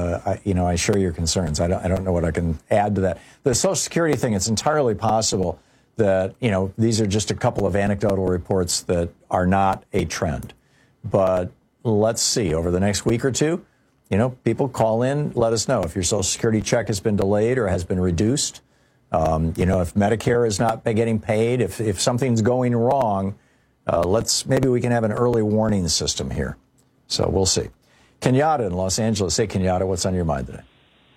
I share your concerns. I don't know what I can add to that. The Social Security thing, it's entirely possible that, these are just a couple of anecdotal reports that are not a trend. But let's see, over the next week or two, people call in, let us know if your Social Security check has been delayed or has been reduced. If Medicare is not getting paid, if something's going wrong, maybe we can have an early warning system here. So we'll see. Kenyatta in Los Angeles. Hey, Kenyatta, what's on your mind today?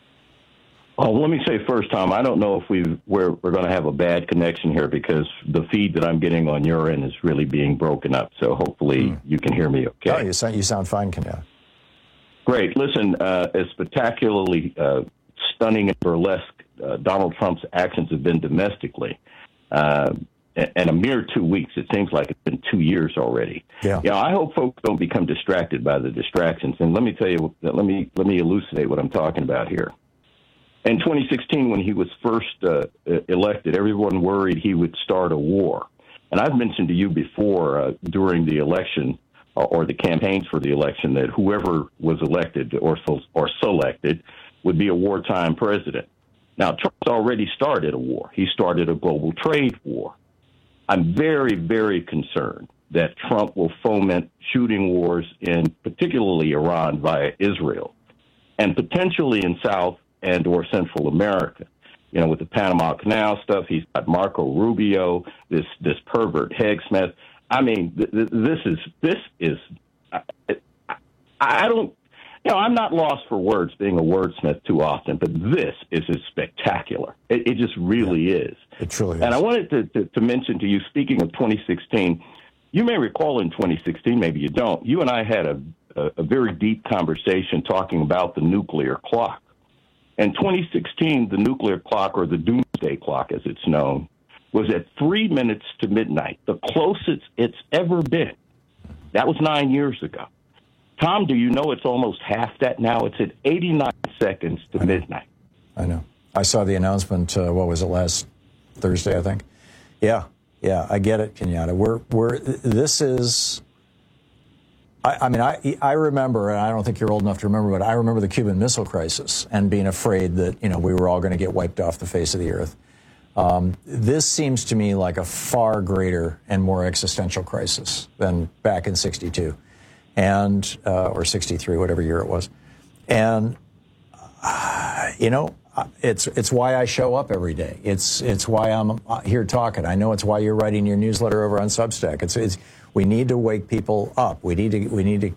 Well, let me say first, Tom, I don't know if we're going to have a bad connection here because the feed that I'm getting on your end is really being broken up. So hopefully you can hear me okay. Oh, you sound fine, Kenyatta. Great. Listen, as spectacularly stunning and burlesque Donald Trump's actions have been domestically, and a mere 2 weeks, it seems like it's been 2 years already. Yeah. I hope folks don't become distracted by the distractions. And let me tell you, let me elucidate what I'm talking about here. In 2016, when he was first elected, everyone worried he would start a war. And I've mentioned to you before during the election or the campaigns for the election that whoever was elected or selected would be a wartime president. Now, Trump's already started a war. He started a global trade war. I'm very, very concerned that Trump will foment shooting wars in particularly Iran via Israel and potentially in South and or Central America. With the Panama Canal stuff, he's got Marco Rubio, this pervert Hegsmith. I mean, this is. I don't. I'm not lost for words, being a wordsmith too often, but this is spectacular. It just really is. It truly is. And I wanted to mention to you, speaking of 2016, you may recall in 2016, maybe you don't. You and I had a very deep conversation talking about the nuclear clock. In 2016, the nuclear clock, or the doomsday clock as it's known, was at 3 minutes to midnight, the closest it's ever been. That was 9 years ago. Tom, do you know it's almost half that now? It's at 89 seconds to midnight. I know. I saw the announcement, last Thursday, I think. Yeah, Yeah, I get it, Kenyatta. This is. I remember, and I don't think you're old enough to remember, but I remember the Cuban Missile Crisis and being afraid that, we were all going to get wiped off the face of the earth. This seems to me like a far greater and more existential crisis than back in 62 and, or 63, whatever year it was. And, it's why I show up every day. It's why I'm here talking. I know it's why you're writing your newsletter over on Substack. We need to wake people up. We need to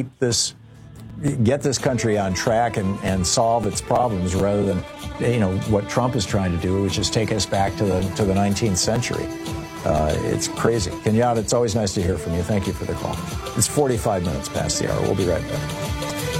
get this country on track and solve its problems rather than, what Trump is trying to do, which is take us back to the 19th century. It's crazy. Kenyatta, it's always nice to hear from you. Thank you for the call. It's 45 minutes past the hour. We'll be right back.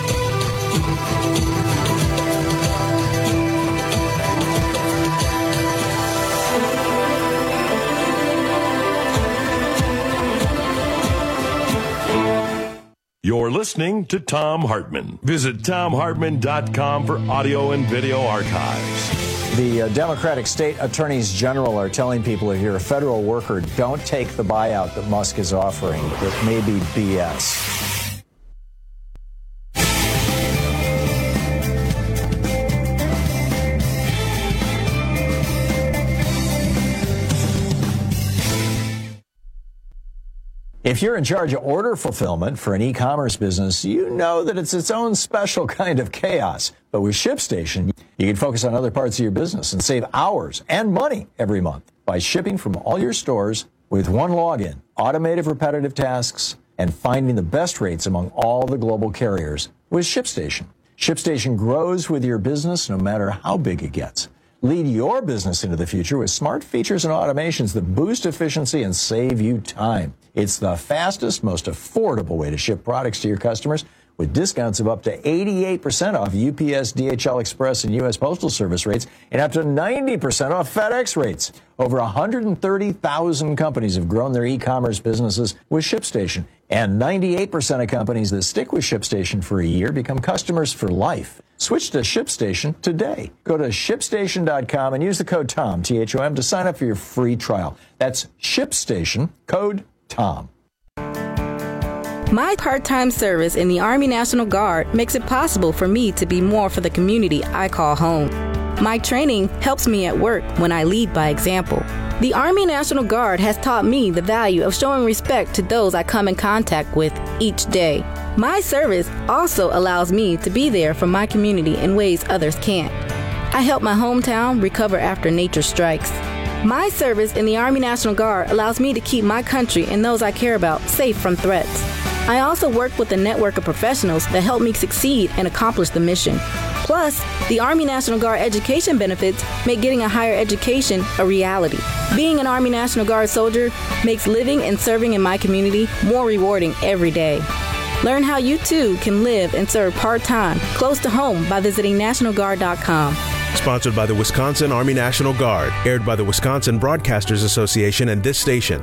You're listening to Thom Hartmann. Visit ThomHartmann.com for audio and video archives. The Democratic state attorneys general are telling people if you're a federal worker, don't take the buyout that Musk is offering. It may be BS. If you're in charge of order fulfillment for an e-commerce business, you know that it's its own special kind of chaos. But with ShipStation, you can focus on other parts of your business and save hours and money every month by shipping from all your stores with one login, automated repetitive tasks, and finding the best rates among all the global carriers with ShipStation. ShipStation grows with your business no matter how big it gets. Lead your business into the future with smart features and automations that boost efficiency and save you time. It's the fastest, most affordable way to ship products to your customers with discounts of up to 88% off UPS, DHL Express, and U.S. Postal Service rates and up to 90% off FedEx rates. Over 130,000 companies have grown their e-commerce businesses with ShipStation. And 98% of companies that stick with ShipStation for a year become customers for life. Switch to ShipStation today. Go to ShipStation.com and use the code TOM, T-H-O-M, to sign up for your free trial. That's ShipStation, code TOM. My part-time service in the Army National Guard makes it possible for me to be more for the community I call home. My training helps me at work when I lead by example. The Army National Guard has taught me the value of showing respect to those I come in contact with each day. My service also allows me to be there for my community in ways others can't. I help my hometown recover after nature strikes. My service in the Army National Guard allows me to keep my country and those I care about safe from threats. I also work with a network of professionals that help me succeed and accomplish the mission. Plus, the Army National Guard education benefits make getting a higher education a reality. Being an Army National Guard soldier makes living and serving in my community more rewarding every day. Learn how you too can live and serve part-time close to home by visiting NationalGuard.com. Sponsored by the Wisconsin Army National Guard, aired by the Wisconsin Broadcasters Association and this station.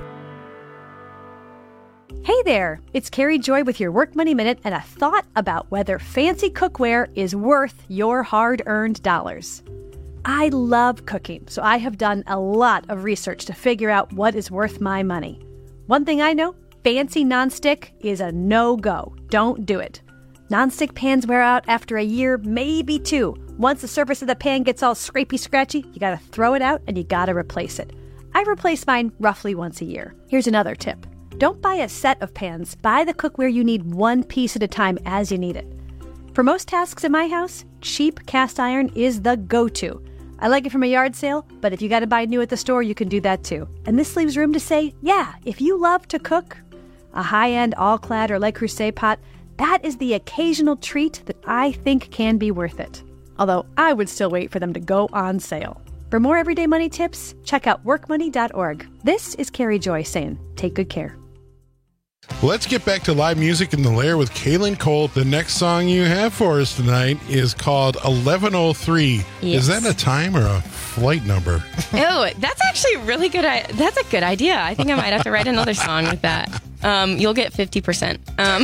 Hey there, it's Carrie Joy with your Work Money Minute and a thought about whether fancy cookware is worth your hard-earned dollars. I love cooking, so I have done a lot of research to figure out what is worth my money. One thing I know, fancy nonstick is a no-go. Don't do it. Nonstick pans wear out after a year, maybe two. Once the surface of the pan gets all scrapey-scratchy, you gotta throw it out and you gotta replace it. I replace mine roughly once a year. Here's another tip. Don't buy a set of pans. Buy the cookware you need one piece at a time as you need it. For most tasks in my house, cheap cast iron is the go-to. I like it from a yard sale, but if you got to buy new at the store, you can do that too. And this leaves room to say, yeah, if you love to cook, a high-end All-Clad or Le Creuset pot, that is the occasional treat that I think can be worth it. Although I would still wait for them to go on sale. For more everyday money tips, check out workmoney.org. This is Carrie Joy saying, take good care. Let's get back to live music in the Lair with Kaylin Cole. The next song you have for us tonight is called 1103. Yes. Is that a time or a flight number? Oh, that's actually really good. That's a good idea. I think I might have to write another song with that. you'll get 50%.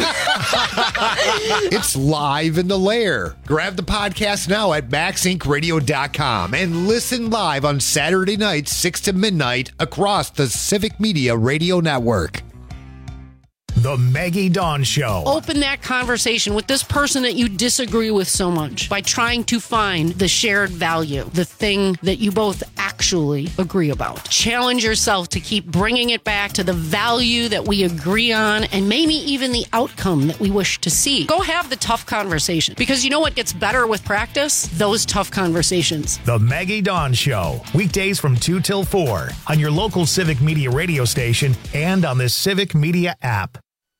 It's live in the lair. Grab the podcast now at MaxIncRadio.com and listen live on Saturday nights, 6 to midnight, across the Civic Media Radio Network. The Maggie Dawn Show. Open that conversation with this person that you disagree with so much by trying to find the shared value, the thing that you both actually agree about. Challenge yourself to keep bringing it back to the value that we agree on and maybe even the outcome that we wish to see. Go have the tough conversation, because you know what gets better with practice? Those tough conversations. The Maggie Dawn Show. Weekdays from 2 till 4 on your local Civic Media radio station and on the Civic Media app.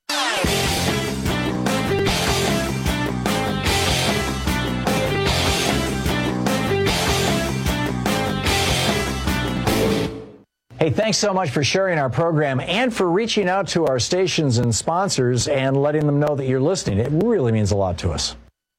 Hey, thanks so much for sharing our program and for reaching out to our stations and sponsors and letting them know that you're listening. It really means a lot to us.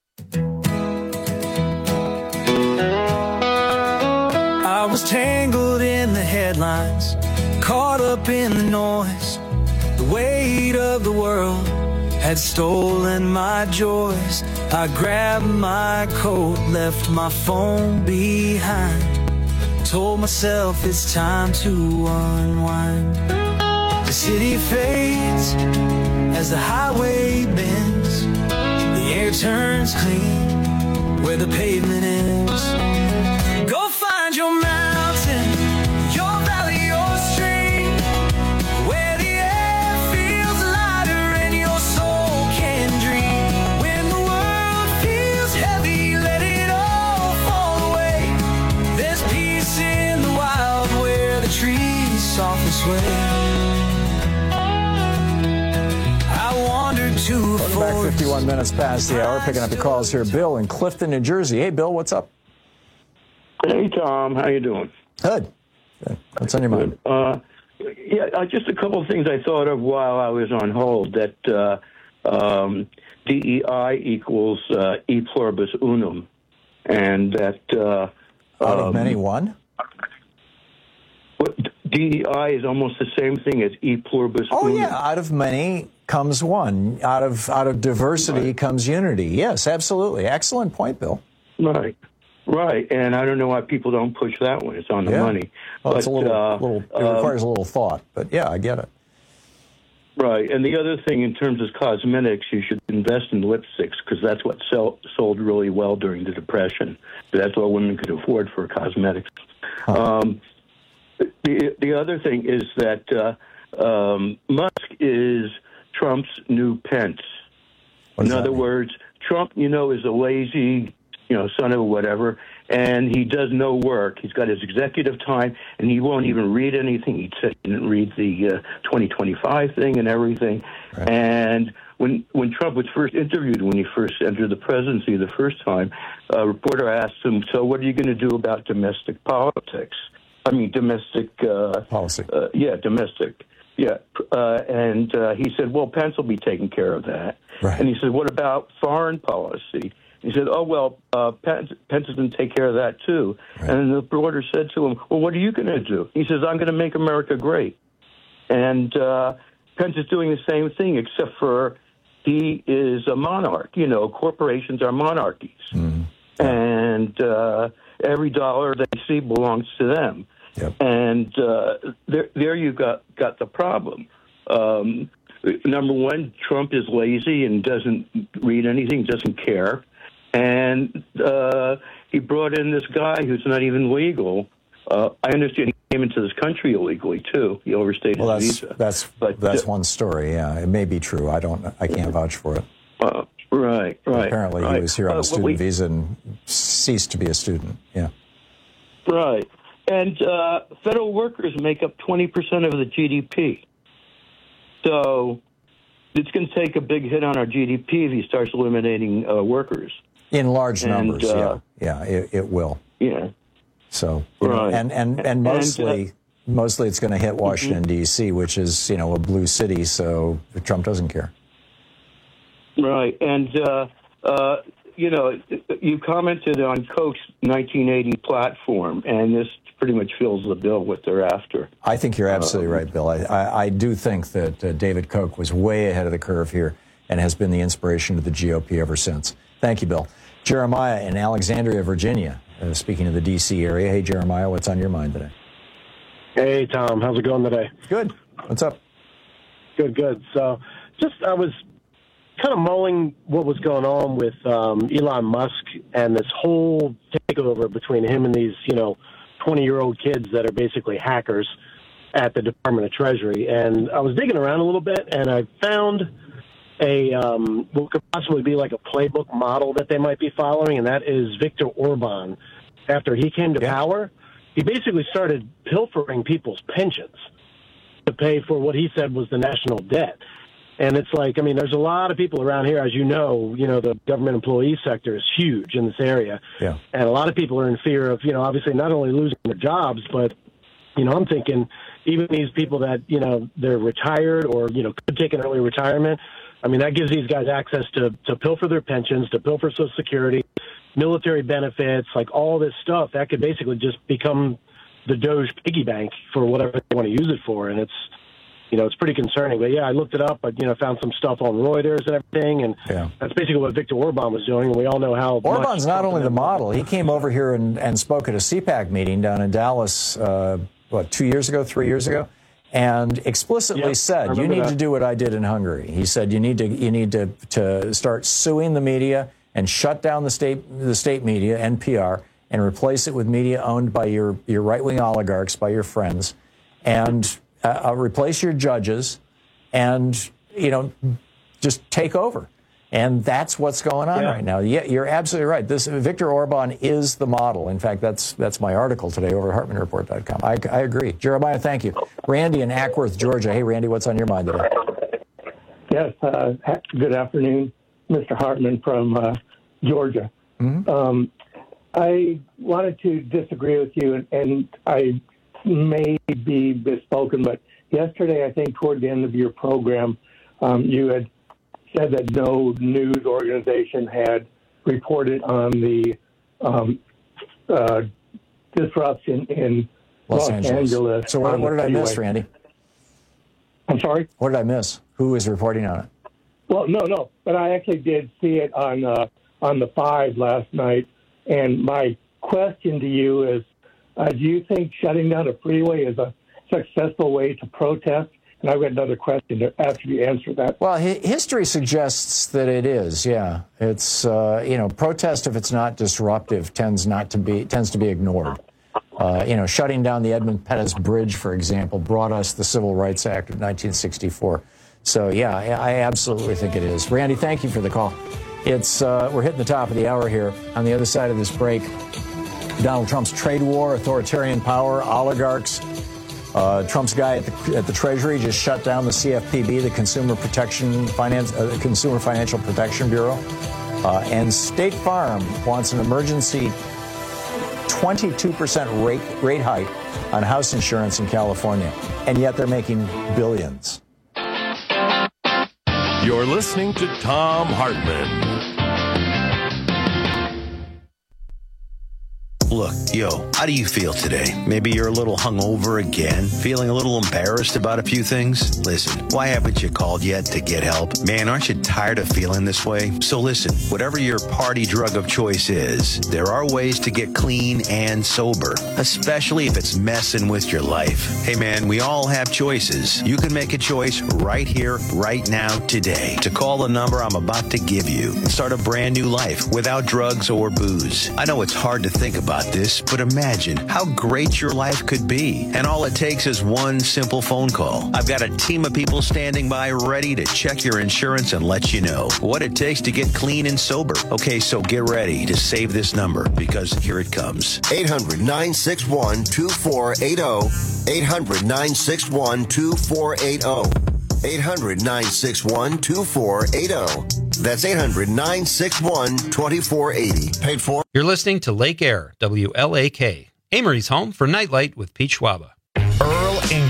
I was tangled in the headlines, caught up in the noise. The weight of the world had stolen my joys. I grabbed my coat, left my phone behind. Told myself it's time to unwind. The city fades as the highway bends. The air turns clean where the pavement ends. Go find your mountain, your valley, your stream, where the air feels lighter and your soul can dream. When the world feels heavy, let it all fall away. There's peace in the wild where the trees softly sway. I wandered to a Welcome back, 51 minutes past the hour. Picking up your calls here. Bill in Clifton, New Jersey. Hey, Bill, what's up? Hey, Tom. How you doing? Good. What's on your mind? Just a couple of things I thought of while I was on hold. That DEI equals e pluribus unum, and that out of many one. DEI is almost the same thing as e pluribus unum. Oh yeah, out of many comes one. Out of diversity comes unity. Yes, absolutely. Excellent point, Bill. Right, and I don't know why people don't push that one. It's on the money. Well, it's a little it requires a little thought, but yeah, I get it. Right, and the other thing in terms of cosmetics, you should invest in lipsticks because that's what sold really well during the Depression. That's what women could afford for cosmetics. The other thing is that Musk is Trump's new Pence. In other words, Trump, is a lazy, son of whatever, and he does no work. He's got his executive time, and he won't even read anything. He said he didn't read the 2025 thing and everything. Right. And when Trump was first interviewed, when he first entered the presidency the first time, a reporter asked him, so what are you going to do about domestic politics? Domestic policy. Domestic. Yeah. And he said, well, Pence will be taking care of that. Right. And he said, what about foreign policy? He said, oh, well, Pence is going to take care of that, too. Right. And the reporter said to him, well, what are you going to do? He says, I'm going to make America great. And Pence is doing the same thing, except for he is a monarch. Corporations are monarchies. Mm-hmm. And every dollar they see belongs to them. Yep. And there you got the problem. Number one, Trump is lazy and doesn't read anything, doesn't care. And he brought in this guy who's not even legal. I understand he came into this country illegally, too. He overstayed his visa. That's one story, yeah. It may be true. I can't vouch for it. Right. Apparently he was here on a student visa and ceased to be a student, yeah. Right. And federal workers make up 20% of the GDP. So it's going to take a big hit on our GDP if he starts eliminating workers. In large numbers, it will. Yeah. So, and mostly it's going to hit Washington, D.C., which is, a blue city, so Trump doesn't care. Right. And you commented on Koch's 1980 platform, and this pretty much fills the bill what they're after. I think you're absolutely right, Bill. I do think that David Koch was way ahead of the curve here and has been the inspiration to the GOP ever since. Thank you, Bill. Jeremiah in Alexandria, Virginia, speaking of the D.C. area. Hey, Jeremiah, what's on your mind today? Hey, Tom. How's it going today? Good. What's up? Good. So I was kind of mulling what was going on with Elon Musk and this whole takeover between him and these, 20-year-old kids that are basically hackers at the Department of Treasury. And I was digging around a little bit, and I found what could possibly be like a playbook model that they might be following, and that is Viktor Orban. After he came to power, he basically started pilfering people's pensions to pay for what he said was the national debt. And it's like, there's a lot of people around here, as you know, the government employee sector is huge in this area. Yeah. And a lot of people are in fear of, obviously not only losing their jobs, but, I'm thinking even these people that, they're retired or, could take an early retirement. That gives these guys access to pilfer their pensions, to pilfer Social Security, military benefits, like all this stuff. That could basically just become the Doge piggy bank for whatever they want to use it for. And it's pretty concerning. But, I looked it up. I, found some stuff on Reuters and everything. And that's basically what Viktor Orban was doing. And we all know how Orban's not only the model. He came over here and spoke at a CPAC meeting down in Dallas, 3 years ago? And explicitly said, you need to do what I did in Hungary. He said, you need to start suing the media and shut down the state media, NPR, and replace it with media owned by your right-wing oligarchs, by your friends, and replace your judges, and just take over. And that's what's going on right now. Yeah, you're absolutely right. This Viktor Orban is the model. In fact, that's my article today over at HartmanReport.com. I agree. Jeremiah, thank you. Randy in Ackworth, Georgia. Hey, Randy, what's on your mind today? Yes, good afternoon, Mr. Hartman from Georgia. Mm-hmm. I wanted to disagree with you, and I may be misspoken, but yesterday, I think toward the end of your program, you had said that no news organization had reported on the disruption in Los Angeles. So what did I miss, Randy? I'm sorry? What did I miss? Who is reporting on it? Well, no. But I actually did see it on the 5 last night. And my question to you is, do you think shutting down a freeway is a successful way to protest? And I've got another question after you answer that. Well, history suggests that it is. Yeah, it's protest, if it's not disruptive, tends to be ignored. Shutting down the Edmund Pettus Bridge, for example, brought us the Civil Rights Act of 1964. So yeah, I absolutely think it is. Randy, thank you for the call. It's we're hitting the top of the hour here. On the other side of this break, Donald Trump's trade war, authoritarian power, oligarchs. Trump's guy at the Treasury just shut down the CFPB, the Consumer Financial Protection Bureau. And State Farm wants an emergency 22% rate hike on house insurance in California. And yet they're making billions. You're listening to Tom Hartman. Look, how do you feel today? Maybe you're a little hungover again, feeling a little embarrassed about a few things? Listen, why haven't you called yet to get help? Man, aren't you tired of feeling this way? So listen, whatever your party drug of choice is, there are ways to get clean and sober, especially if it's messing with your life. Hey man, we all have choices. You can make a choice right here, right now, today, to call the number I'm about to give you and start a brand new life without drugs or booze. I know it's hard to think about this, but imagine how great your life could be. And all it takes is one simple phone call. I've got a team of people standing by ready to check your insurance and let you know what it takes to get clean and sober. Okay, so get ready to save this number, because here it comes. 800-961-2480. 800-961-2480. 800-961-2480. That's 800-961-2480. Paid for. You're listening to Lake Air, WLAK, Amory's home for Nightlight with Pete Schwaba. Earl English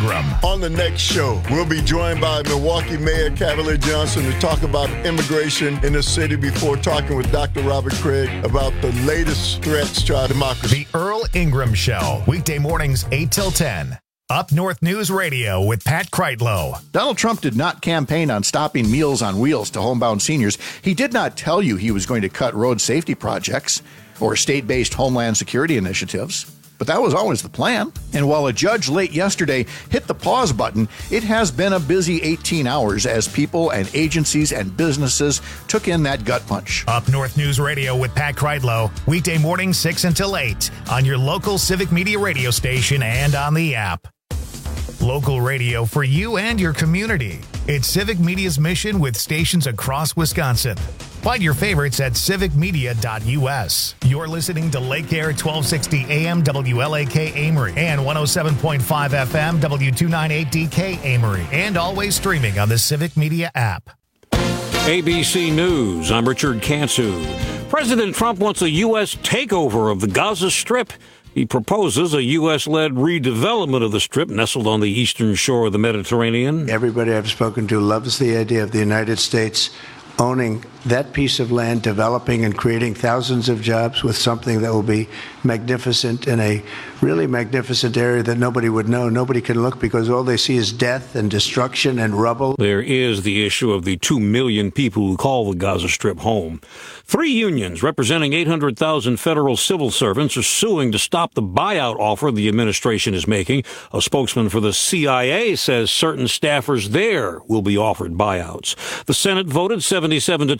Ingram. On the next show, we'll be joined by Milwaukee Mayor Cavalier Johnson to talk about immigration in the city before talking with Dr. Robert Craig about the latest threats to our democracy. The Earl Ingram Show, weekday mornings 8 till 10. Up North News Radio with Pat Kreitlow. Donald Trump did not campaign on stopping Meals on Wheels to homebound seniors. He did not tell you he was going to cut road safety projects or state-based homeland security initiatives. But that was always the plan. And while a judge late yesterday hit the pause button, it has been a busy 18 hours as people and agencies and businesses took in that gut punch. Up North News Radio with Pat Kreitlow, weekday morning 6 until 8 on your local Civic Media radio station and on the app. Local radio for you and your community. It's Civic Media's mission with stations across Wisconsin. Find your favorites at civicmedia.us. You're listening to Lake Air 1260 AM WLAK Amory and 107.5 FM W298DK Amory, and always streaming on the Civic Media app. ABC News, I'm Richard Kansu. President Trump wants a U.S. takeover of the Gaza Strip. He proposes a U.S.-led redevelopment of the Strip nestled on the eastern shore of the Mediterranean. Everybody I've spoken to loves the idea of the United States owning that piece of land, developing and creating thousands of jobs with something that will be magnificent in a really magnificent area that nobody would know. Nobody can look because all they see is death and destruction and rubble. There is the issue of the 2 million people who call the Gaza Strip home. 3 unions representing 800,000 federal civil servants are suing to stop the buyout offer the administration is making. A spokesman for the CIA says certain staffers there will be offered buyouts. The Senate voted 77 to